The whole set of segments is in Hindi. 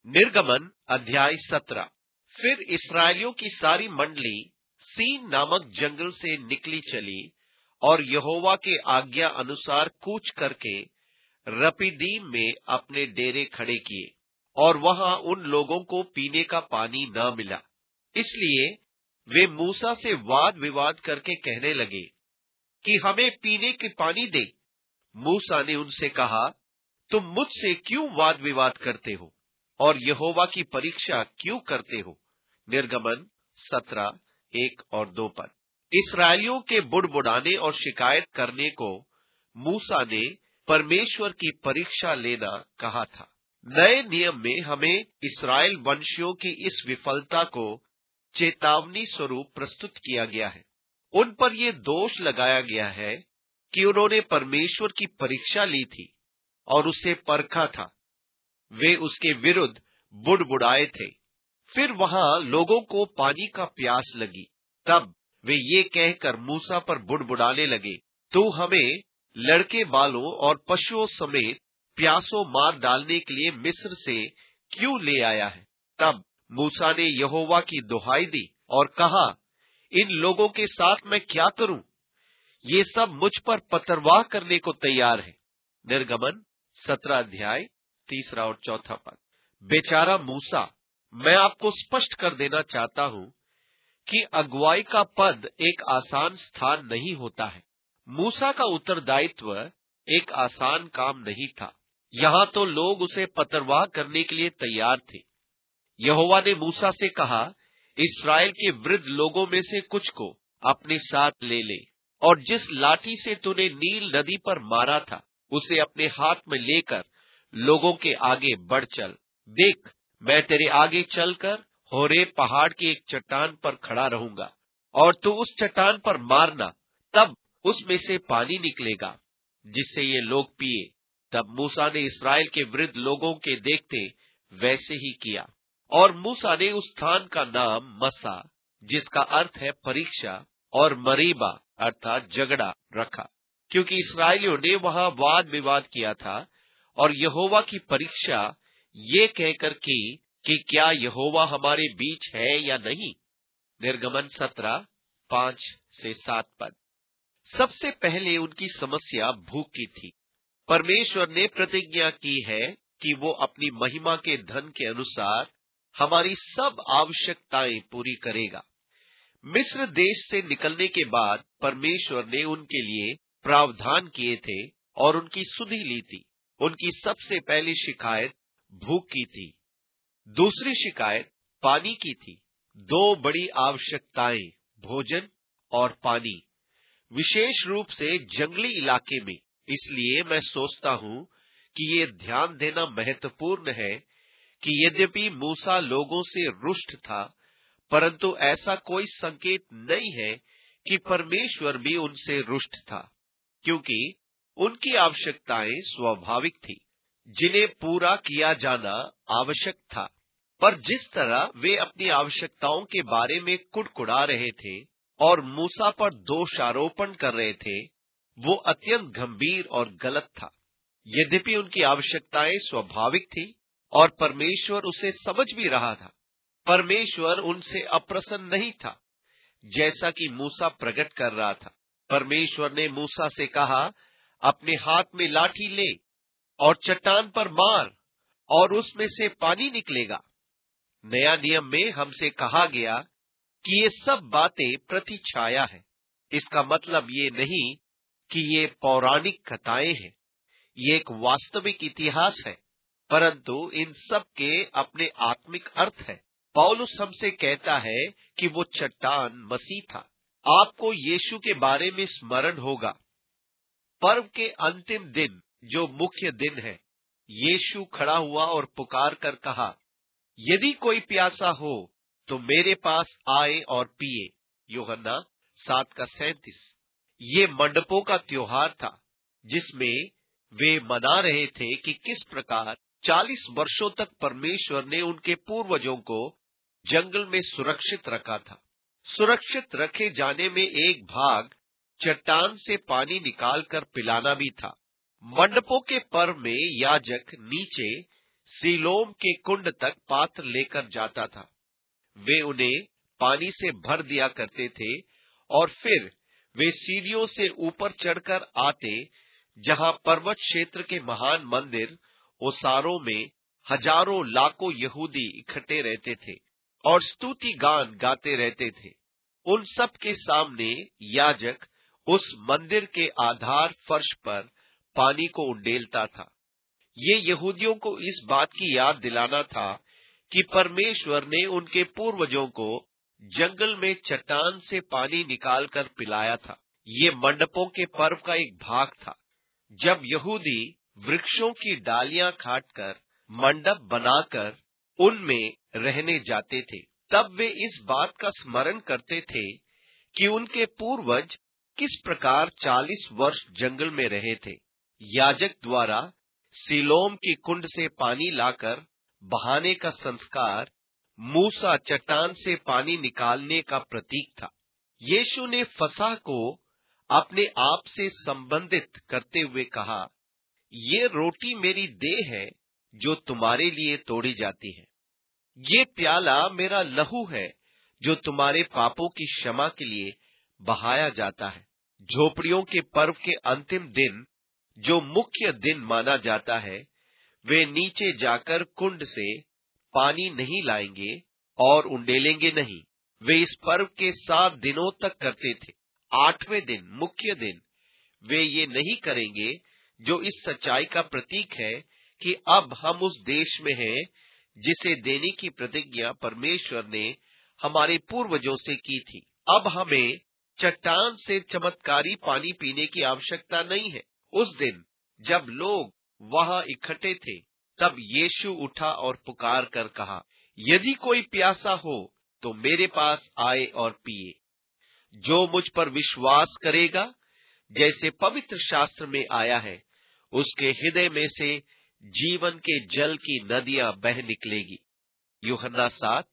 निर्गमन अध्याय 17। फिर इस्राएलियों की सारी मंडली सीन नामक जंगल से निकली चली और यहोवा के आज्ञा अनुसार कूच करके रपीदीम में अपने डेरे खड़े किए, और वहां उन लोगों को पीने का पानी न मिला। इसलिए वे मूसा से वाद विवाद करके कहने लगे कि हमें पीने के पानी दे। मूसा ने उनसे कहा, तुम मुझसे क्यों वाद विवाद करते हो और यहोवा की परीक्षा क्यों करते हो। निर्गमन 17, 1 और 2 पद। इस्राएलियों के बुड़बुड़ाने और शिकायत करने को मूसा ने परमेश्वर की परीक्षा लेना कहा था। नए नियम में हमें इस्राएल वंशियों की इस विफलता को चेतावनी स्वरूप प्रस्तुत किया गया है। उन पर यह दोष लगाया गया है कि उन्होंने परमेश्वर की परीक्षा ली थी और उसे परखा था। वे उसके विरुद्ध बुड़बुड़ाए थे। फिर वहां लोगों को पानी का प्यास लगी। तब वे ये कहकर मूसा पर बुड़बुड़ाने लगे, तू हमें लड़के बालों और पशुओं समेत प्यासों मार डालने के लिए मिस्र से क्यों ले आया है। तब मूसा ने यहोवा की दुहाई दी और कहा, इन लोगों के साथ मैं क्या करूं। ये सब मुझ पर पथरवाह करने को तैयार है। निर्गमन 17 अध्याय 3 और 4 पद। बेचारा मूसा। मैं आपको स्पष्ट कर देना चाहता हूं कि अगुवाई का पद एक आसान स्थान नहीं होता है। मूसा का उत्तरदायित्व एक आसान काम नहीं था। यहां तो लोग उसे पथरवाह करने के लिए तैयार थे। यहोवा ने मूसा से कहा, इस्राएल के वृद्ध लोगों में से कुछ को अपने साथ ले ले, और जिस लाठी से तूने नील नदी पर मारा था उसे अपने हाथ में लेकर लोगों के आगे बढ़ चल। देख, मैं तेरे आगे चलकर होरेब पहाड़ की एक चट्टान पर खड़ा रहूंगा, और तू उस चट्टान पर मारना, तब उसमें से पानी निकलेगा जिससे ये लोग पिए। तब मूसा ने इस्राएल के वृद्ध लोगों के देखते वैसे ही किया, और मूसा ने उस स्थान का नाम मसा, जिसका अर्थ है परीक्षा, और मरीबा अर्थात झगड़ा रखा, क्योंकि इस्राएलियों ने वहां वाद विवाद किया था और यहोवा की परीक्षा ये कहकर की कि क्या यहोवा हमारे बीच है या नहीं। निर्गमन 17, 5 से 7 पद। सबसे पहले उनकी समस्या भूख की थी। परमेश्वर ने प्रतिज्ञा की है कि वो अपनी महिमा के धन के अनुसार हमारी सब आवश्यकताएं पूरी करेगा। मिस्र देश से निकलने के बाद परमेश्वर ने उनके लिए प्रावधान किए थे और उनकी सुधि ली थी। उनकी सबसे पहली शिकायत भूख की थी। दूसरी शिकायत पानी की थी। दो बड़ी आवश्यकताएं भोजन और पानी, विशेष रूप से जंगली इलाके में। इसलिए मैं सोचता हूं कि ये ध्यान देना महत्वपूर्ण है कि यद्यपि मूसा लोगों से रुष्ट था, परंतु ऐसा कोई संकेत नहीं है कि परमेश्वर भी उनसे रुष्ट था, क्योंकि उनकी आवश्यकताएं स्वाभाविक थी जिन्हें पूरा किया जाना आवश्यक था। पर जिस तरह वे अपनी आवश्यकताओं के बारे में कुड़कुड़ा रहे थे और मूसा पर दोषारोपण कर रहे थे, वो अत्यंत गंभीर और गलत था। यद्यपि उनकी आवश्यकताएं स्वाभाविक थी और परमेश्वर उसे समझ भी रहा था, परमेश्वर उनसे अप्रसन्न नहीं था जैसा कि मूसा प्रकट कर रहा था। परमेश्वर ने मूसा से कहा, अपने हाथ में लाठी ले और चट्टान पर मार और उसमें से पानी निकलेगा। नया नियम में हमसे कहा गया कि ये सब बातें प्रतिछाया है। इसका मतलब ये नहीं कि ये पौराणिक कथाएं हैं। ये एक वास्तविक इतिहास है, परंतु इन सब के अपने आत्मिक अर्थ है। पौलुस हमसे कहता है कि वो चट्टान मसीह था। आपको यीशु के बारे में स्मरण होगा। पर्व के अंतिम दिन, जो मुख्य दिन है, यीशु खड़ा हुआ और पुकार कर कहा, यदि कोई प्यासा हो तो मेरे पास आए और पिए। यूहन्ना 7:37। ये मंडपों का त्योहार था जिसमें वे मना रहे थे कि किस प्रकार 40 वर्षों तक परमेश्वर ने उनके पूर्वजों को जंगल में सुरक्षित रखा था। सुरक्षित रखे जाने में एक भाग चट्टान से पानी निकालकर पिलाना भी था। मंडपों के पर्व में याजक नीचे सीलोम के कुंड तक पात्र लेकर जाता था। वे उन्हें पानी से भर दिया करते थे और फिर वे सीढ़ियों से ऊपर चढ़कर आते, जहां पर्वत क्षेत्र के महान मंदिर ओसारों में हजारों लाखों यहूदी इकट्ठे रहते थे और स्तुति गान गाते रहते थे। उन सब के सामने याजक उस मंदिर के आधार फर्श पर पानी को उंडेलता था। ये यहूदियों को इस बात की याद दिलाना था कि परमेश्वर ने उनके पूर्वजों को जंगल में चट्टान से पानी निकालकर पिलाया था। ये मंडपों के पर्व का एक भाग था। जब यहूदी वृक्षों की डालियां काटकर मंडप बनाकर उनमें रहने जाते थे, तब वे इस बात का स्मरण करते थे कि उनके पूर्वज किस प्रकार 40 वर्ष जंगल में रहे थे। याजक द्वारा सीलोम की कुंड से पानी लाकर बहाने का संस्कार मूसा चट्टान से पानी निकालने का प्रतीक था। यीशु ने फसह को अपने आप से संबंधित करते हुए कहा, ये रोटी मेरी देह है जो तुम्हारे लिए तोड़ी जाती है। ये प्याला मेरा लहू है जो तुम्हारे पापों की क्षमा के लिए बहाया जाता है। झोपड़ियों के पर्व के अंतिम दिन, जो मुख्य दिन माना जाता है, वे नीचे जाकर कुंड से पानी नहीं लाएंगे और उंडेलेंगे नहीं। वे इस पर्व के 7 दिनों तक करते थे। 8वें दिन, मुख्य दिन, वे ये नहीं करेंगे, जो इस सच्चाई का प्रतीक है कि अब हम उस देश में हैं जिसे देने की प्रतिज्ञा परमेश्वर ने हमारे पूर्वजों से की थी। अब हमें चट्टान से चमत्कारी पानी पीने की आवश्यकता नहीं है। उस दिन जब लोग वहां इकट्ठे थे, तब यीशु उठा और पुकार कर कहा, यदि कोई प्यासा हो तो मेरे पास आए और पिए। जो मुझ पर विश्वास करेगा, जैसे पवित्र शास्त्र में आया है, उसके हृदय में से जीवन के जल की नदियां बह निकलेगी। यूहन्ना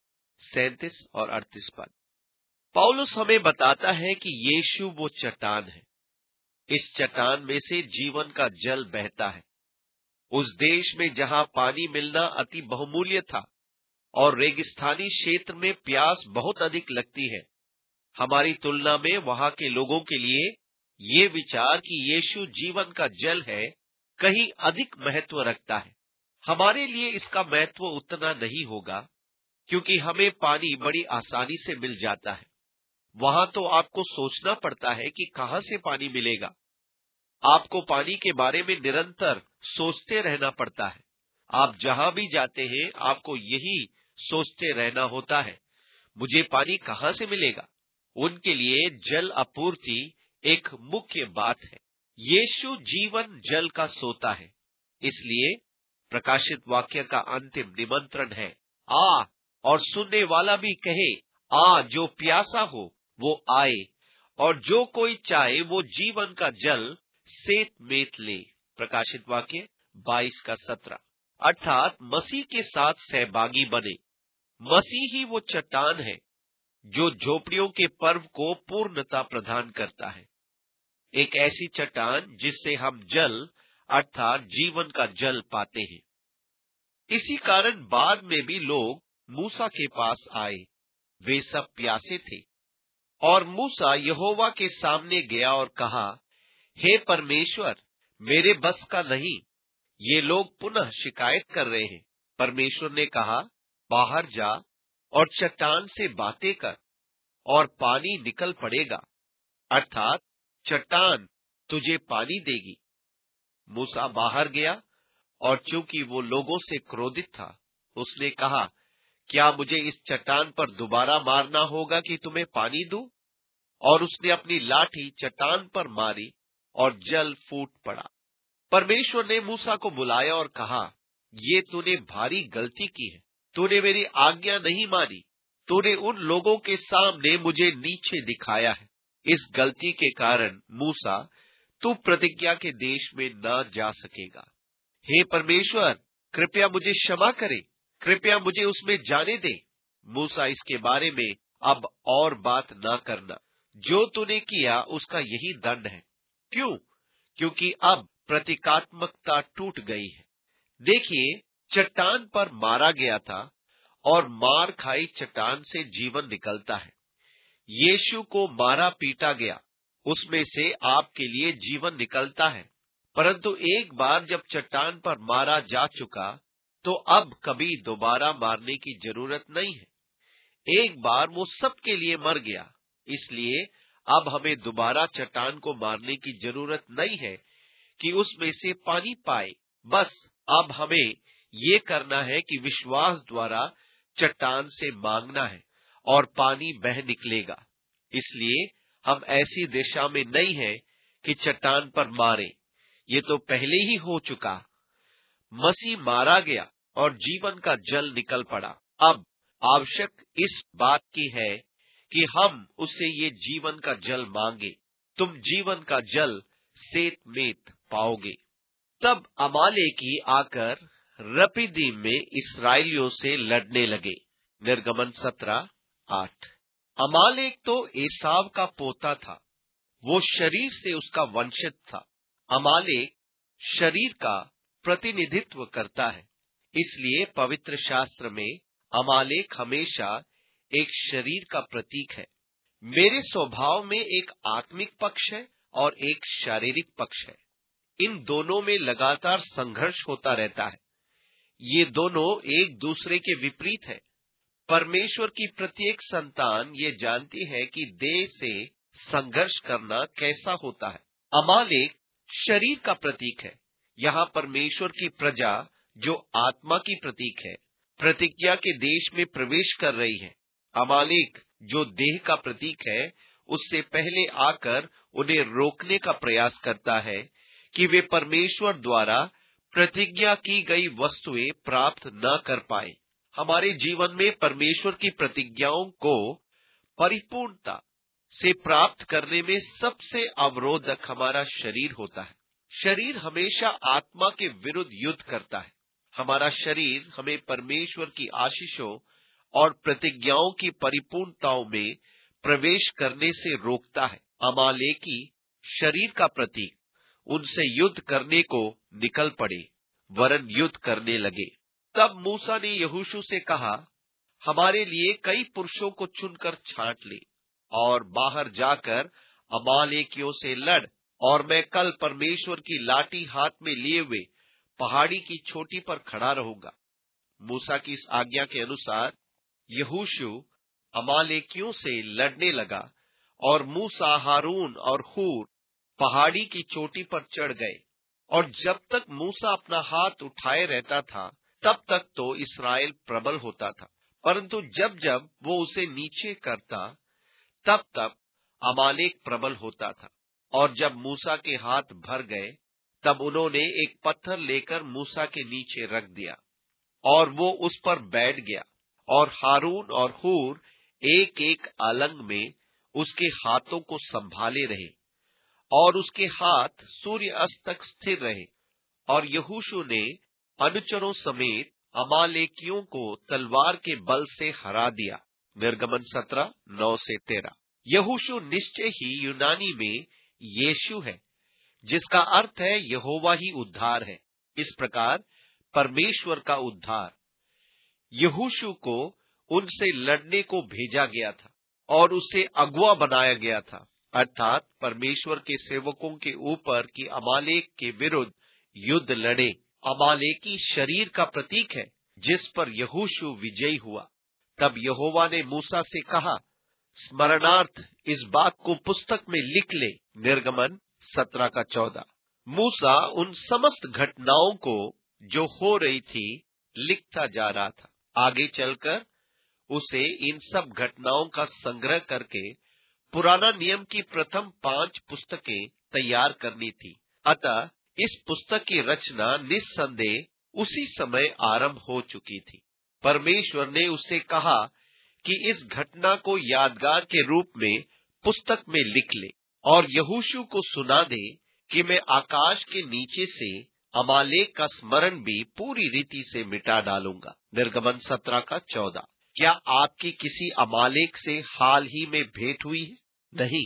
7:37 और 38 पद। पौलुस हमें बताता है कि यीशु वो चट्टान है। इस चट्टान में से जीवन का जल बहता है। उस देश में जहां पानी मिलना अति बहुमूल्य था और रेगिस्तानी क्षेत्र में प्यास बहुत अधिक लगती है, हमारी तुलना में वहां के लोगों के लिए ये विचार कि यीशु जीवन का जल है कहीं अधिक महत्व रखता है। हमारे लिए इसका महत्व उतना नहीं होगा, क्योंकि हमें पानी बड़ी आसानी से मिल जाता है। वहां तो आपको सोचना पड़ता है कि कहां से पानी मिलेगा। आपको पानी के बारे में निरंतर सोचते रहना पड़ता है। आप जहां भी जाते हैं, आपको यही सोचते रहना होता है, मुझे पानी कहां से मिलेगा। उनके लिए जल आपूर्ति एक मुख्य बात है। यीशु जीवन जल का सोता है। इसलिए प्रकाशित वाक्य का अंतिम निमंत्रण है, आ, और सुनने वाला भी कहे, आ, जो प्यासा हो वो आए, और जो कोई चाहे वो जीवन का जल सेत मेत ले। प्रकाशित वाक्य 22:17। अर्थात मसीह के साथ सहभागी बने। मसीह ही वो चट्टान है जो झोपड़ियों के पर्व को पूर्णता प्रदान करता है। एक ऐसी चट्टान जिससे हम जल अर्थात जीवन का जल पाते हैं। इसी कारण बाद में भी लोग मूसा के पास आए। वे सब प्यासे थे और मूसा यहोवा के सामने गया और कहा, हे परमेश्वर, मेरे बस का नहीं, ये लोग पुनः शिकायत कर रहे हैं। परमेश्वर ने कहा, बाहर जा और चट्टान से बातें कर और पानी निकल पड़ेगा, अर्थात चट्टान तुझे पानी देगी। मूसा बाहर गया और चूंकि वो लोगों से क्रोधित था, उसने कहा, क्या मुझे इस चट्टान पर दोबारा मारना होगा कि तुम्हें पानी दूं? और उसने अपनी लाठी चट्टान पर मारी और जल फूट पड़ा। परमेश्वर ने मूसा को बुलाया और कहा, ये तूने भारी गलती की है। तूने मेरी आज्ञा नहीं मानी। तूने उन लोगों के सामने मुझे नीचे दिखाया है। इस गलती के कारण मूसा, तू प्रतिज्ञा के देश में न जा सकेगा। हे परमेश्वर, कृपया मुझे क्षमा करे, कृपया मुझे उसमें जाने दे। मूसा, इसके बारे में अब और बात न करना। जो तूने किया उसका यही दंड है। क्यों? क्योंकि अब प्रतीकात्मकता टूट गई है। देखिए, चट्टान पर मारा गया था और मार खाई चट्टान से जीवन निकलता है। यीशु को मारा पीटा गया, उसमें से आपके लिए जीवन निकलता है। परंतु एक बार जब चट्टान पर मारा जा चुका, तो अब कभी दोबारा मारने की जरूरत नहीं है। एक बार वो सबके लिए मर गया, इसलिए अब हमें दोबारा चट्टान को मारने की जरूरत नहीं है कि उसमें से पानी पाए। बस अब हमें ये करना है कि विश्वास द्वारा चट्टान से मांगना है और पानी बह निकलेगा। इसलिए हम ऐसी दिशा में नहीं है कि चट्टान पर मारे, ये तो पहले ही हो चुका। मसीह मारा गया और जीवन का जल निकल पड़ा। अब आवश्यक इस बात की है कि हम उससे ये जीवन का जल मांगे। तुम जीवन का जल सेत मेत पाओगे। तब अमालेकी आकर रपीदीम में इस्राएलियों से लड़ने लगे। निर्गमन 17:8। अमालेक तो एसाव का पोता था, वो शरीर से उसका वंशज था। अमालेक शरीर का प्रतिनिधित्व करता है, इसलिए पवित्र शास्त्र में अमालेक हमेशा एक शरीर का प्रतीक है। मेरे स्वभाव में एक आत्मिक पक्ष है और एक शारीरिक पक्ष है। इन दोनों में लगातार संघर्ष होता रहता है। ये दोनों एक दूसरे के विपरीत है। परमेश्वर की प्रत्येक संतान ये जानती है कि देह से संघर्ष करना कैसा होता है। अमालेक शरीर का प्रतीक है। यहाँ परमेश्वर की प्रजा जो आत्मा की प्रतीक है, प्रतिज्ञा के देश में प्रवेश कर रही है। अमालेक जो देह का प्रतीक है, उससे पहले आकर उन्हें रोकने का प्रयास करता है कि वे परमेश्वर द्वारा प्रतिज्ञा की गई वस्तुएं प्राप्त न कर पाए। हमारे जीवन में परमेश्वर की प्रतिज्ञाओं को परिपूर्णता से प्राप्त करने में सबसे अवरोधक हमारा शरीर होता है। शरीर हमेशा आत्मा के विरुद्ध युद्ध करता है। हमारा शरीर हमें परमेश्वर की आशीषों और प्रतिज्ञाओं की परिपूर्णताओं में प्रवेश करने से रोकता है। अमालेकी शरीर का प्रतीक उनसे युद्ध करने को निकल पड़े, वरन युद्ध करने लगे। तब मूसा ने यहोशू से कहा, हमारे लिए कई पुरुषों को चुनकर छांट ले और बाहर जाकर अमालेकियों से लड़, और मैं कल परमेश्वर की लाठी हाथ में लिए हुए पहाड़ी की चोटी पर खड़ा रहूंगा। मूसा की इस आज्ञा के अनुसार यहोशू अमालेकियों से लड़ने लगा और मूसा, हारून और हूर पहाड़ी की चोटी पर चढ़ गए। और जब तक मूसा अपना हाथ उठाए रहता था, तब तक तो इस्राएल प्रबल होता था, परंतु जब जब वो उसे नीचे करता, तब तब अमालेक प्रबल होता था। और जब मूसा के हाथ भर गए, तब उन्होंने एक पत्थर लेकर मूसा के नीचे रख दिया और वो उस पर बैठ गया। और हारून और हूर एक एक अलंग में उसके हाथों को संभाले रहे और उसके हाथ सूर्य अस्त तक स्थिर रहे। और यहोशू ने अनुचरों समेत अमालेकियों को तलवार के बल से हरा दिया। निर्गमन 17:9-13। यहोशू निश्चय ही यूनानी में यीशु है, जिसका अर्थ है यहोवा ही उद्धार है। इस प्रकार परमेश्वर का उद्धार। यहोशू को उनसे लड़ने को भेजा गया था और उसे अगुआ बनाया गया था, अर्थात परमेश्वर के सेवकों के ऊपर की अमालेक के विरुद्ध युद्ध लड़े। अमालेकी शरीर का प्रतीक है जिस पर यहोशू विजयी हुआ। तब यहोवा ने मूसा से कहा, स्मरणार्थ इस बात को पुस्तक में लिख ले। निर्गमन 17:14। मूसा उन समस्त घटनाओं को जो हो रही थी लिखता जा रहा था। आगे चलकर उसे इन सब घटनाओं का संग्रह करके पुराना नियम की प्रथम 5 पुस्तकें तैयार करनी थी। अतः इस पुस्तक की रचना निस्संदेह उसी समय आरंभ हो चुकी थी। परमेश्वर ने उससे कहा कि इस घटना को यादगार के रूप में पुस्तक में लिख ले और यहोशू को सुना दे कि मैं आकाश के नीचे से अमालेक का स्मरण भी पूरी रीति से मिटा डालूंगा। निर्गमन 17:14। क्या आपकी किसी अमालेक से हाल ही में भेंट हुई है? नहीं,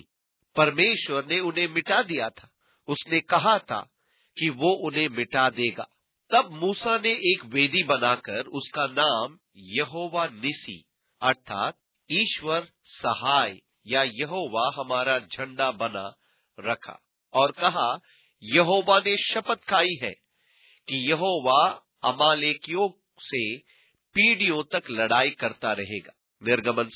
परमेश्वर ने उन्हें मिटा दिया था। उसने कहा था कि वो उन्हें मिटा देगा। तब मूसा ने एक वेदी बनाकर उसका नाम यहोवा निसी अर्थात ईश्वर सहाय या यहोवा हमारा झंडा बना रखा और कहा, यहोवा ने शपथ खाई है कि यहोवा अमालेकियों से पीढ़ियों तक लड़ाई करता रहेगा। निर्गमन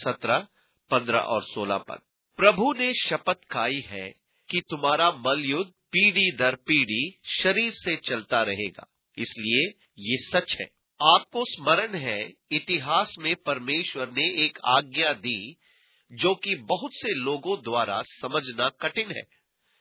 17:15 और 16 पद। प्रभु ने शपथ खाई है कि तुम्हारा मलयुद्ध पीढ़ी दर पीढ़ी शरीर से चलता रहेगा। इसलिए ये सच है। आपको स्मरण है, इतिहास में परमेश्वर ने एक आज्ञा दी जो कि बहुत से लोगों द्वारा समझना कठिन है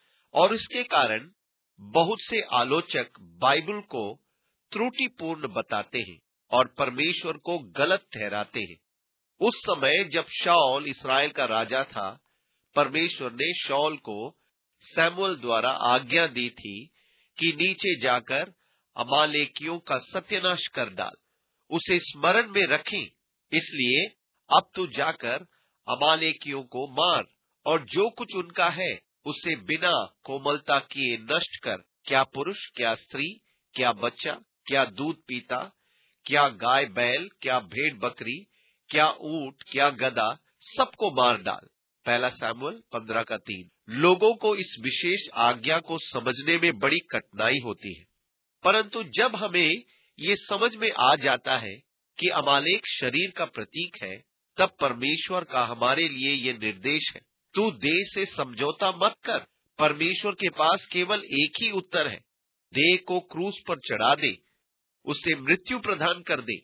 और इसके कारण बहुत से आलोचक बाइबल को त्रुटिपूर्ण बताते हैं और परमेश्वर को गलत ठहराते हैं। उस समय जब शाऊल इस्राएल का राजा था, परमेश्वर ने शाऊल को सैमुअल द्वारा आज्ञा दी थी कि नीचे जाकर अमालेकियों का सत्यानाश कर डाल, उसे स्मरण में रखें। इसलिए अब तू जाकर अमालेकियों को मार और जो कुछ उनका है उसे बिना कोमलता किए नष्ट कर, क्या पुरुष, क्या स्त्री, क्या बच्चा, क्या दूध पीता, क्या गाय बैल, क्या भेड़ बकरी, क्या ऊंट, क्या गधा, सबको मार डाल। पहला सैमुअल 15:3। लोगों को इस विशेष आज्ञा को समझने में बड़ी कठिनाई होती है, परंतु जब हमें ये समझ में आ जाता है कि अमालेक शरीर का प्रतीक है, तब परमेश्वर का हमारे लिए ये निर्देश है, तू देह से समझौता मत कर। परमेश्वर के पास केवल एक ही उत्तर है, देह को क्रूस पर चढ़ा दे, उसे मृत्यु प्रदान कर दे।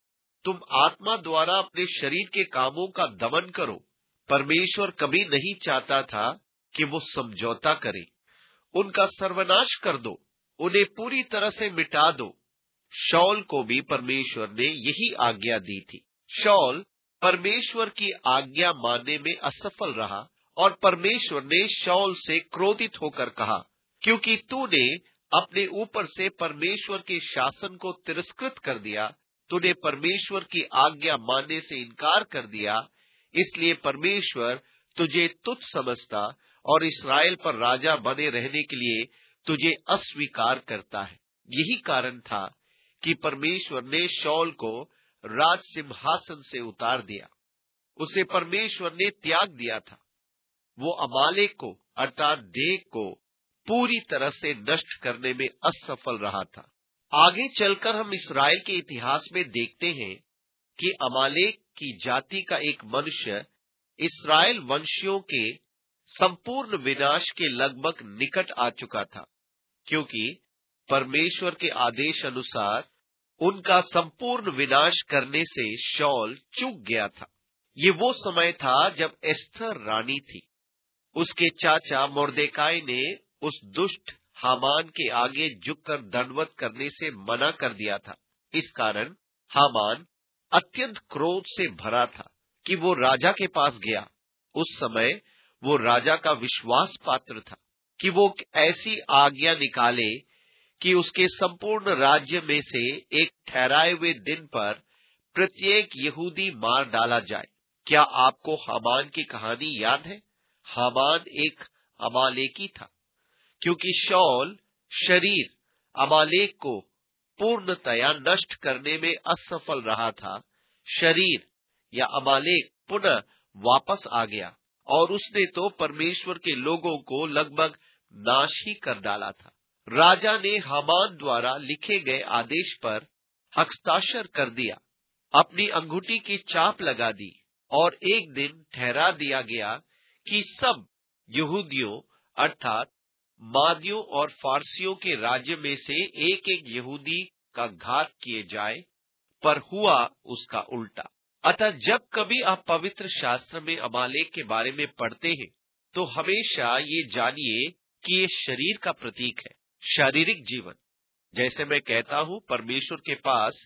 तुम आत्मा द्वारा अपने शरीर के कामों का दमन करो। परमेश्वर कभी नहीं चाहता था कि वो समझौता करे। उनका सर्वनाश कर दो, उन्हें पूरी तरह से मिटा दो। शाऊल को भी परमेश्वर ने यही आज्ञा दी थी। शाऊल परमेश्वर की आज्ञा मानने में असफल रहा और परमेश्वर ने शाऊल से क्रोधित होकर कहा, क्योंकि तूने अपने ऊपर से परमेश्वर के शासन को तिरस्कृत कर दिया, तूने परमेश्वर की आज्ञा मानने से इनकार कर दिया, इसलिए परमेश्वर तुझे तुच्छ समझता और इस्राएल पर राजा बने रहने के लिए तुझे अस्वीकार करता है। यही कारण था कि परमेश्वर ने शाऊल को राज सिंहासन से उतार दिया। उसे परमेश्वर ने त्याग दिया था। वो अमालेक को अर्थात देह को पूरी तरह से नष्ट करने में असफल रहा था। आगे चलकर हम इस्राएल के इतिहास में देखते हैं कि अमालेक की जाति का एक मनुष्य इस्राएल वंशियों के संपूर्ण विनाश के लगभग निकट आ चुका था, क्योंकि परमेश्वर के आदेश अनुसार उनका संपूर्ण विनाश करने से शाऊल चूक गया था। ये वो समय था जब एस्थर रानी थी। उसके चाचा मोर्देकाई ने उस दुष्ट हामान के आगे झुककर दंडवत करने से मना कर दिया था। इस कारण हामान अत्यंत क्रोध से भरा था कि वो राजा के पास गया। उस समय वो राजा का विश्वास पात्र था कि वो ऐसी आज्ञा निकाले कि उसके संपूर्ण राज्य में से एक ठहराए हुए दिन पर प्रत्येक यहूदी मार डाला जाए। क्या आपको हामान की कहानी याद है? हामान एक अमालेकी था। क्योंकि शाऊल शरीर अमालेक को पूर्णतया नष्ट करने में असफल रहा था, शरीर या अमालेक पुनः वापस आ गया और उसने तो परमेश्वर के लोगों को लगभग नाश ही कर डाला था। राजा ने हामान द्वारा लिखे गए आदेश पर हस्ताक्षर कर दिया, अपनी अंगूठी की चाप लगा दी और एक दिन ठहरा दिया गया कि सब यहूदियों अर्थात मादियों और फारसियों के राज्य में से एक एक यहूदी का घात किए जाए, पर हुआ उसका उल्टा। अतः जब कभी आप पवित्र शास्त्र में अमालेक के बारे में पढ़ते हैं तो हमेशा ये जानिए कि ये शरीर का प्रतीक है, शारीरिक जीवन। जैसे मैं कहता हूं, परमेश्वर के पास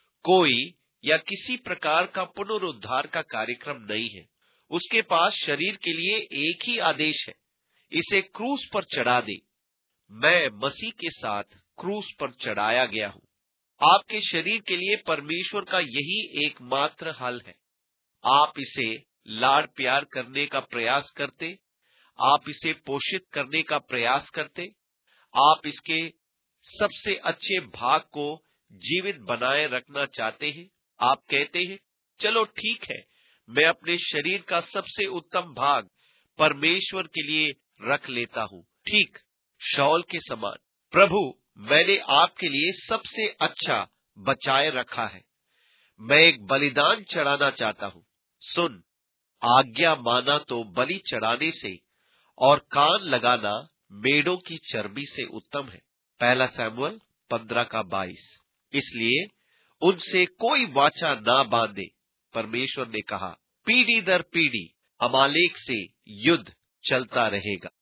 कोई या किसी प्रकार का पुनरुद्धार का कार्यक्रम नहीं है। उसके पास शरीर के लिए एक ही आदेश है, इसे क्रूस पर चढ़ा दे। मैं मसीह के साथ क्रूस पर चढ़ाया गया हूं। आपके शरीर के लिए परमेश्वर का यही एकमात्र हल है। आप इसे लाड़ प्यार करने का प्रयास करते, आप इसे पोषित करने का प्रयास करते, आप इसके सबसे अच्छे भाग को जीवित बनाए रखना चाहते हैं। आप कहते हैं, चलो ठीक है, मैं अपने शरीर का सबसे उत्तम भाग परमेश्वर के लिए रख लेता हूं। ठीक शाऊल के समान। प्रभु, मैंने आपके लिए सबसे अच्छा बचाए रखा है। मैं एक बलिदान चढ़ाना चाहता हूं। सुन, आज्ञा माना तो बलि चढ़ाने से और कान लगाना मेढ़ों की चर्बी से उत्तम है। पहला शमूएल 15:22। इसलिए उनसे कोई वाचा ना बांधे। परमेश्वर ने कहा, पीढ़ी दर पीढ़ी अमालेक से युद्ध चलता रहेगा।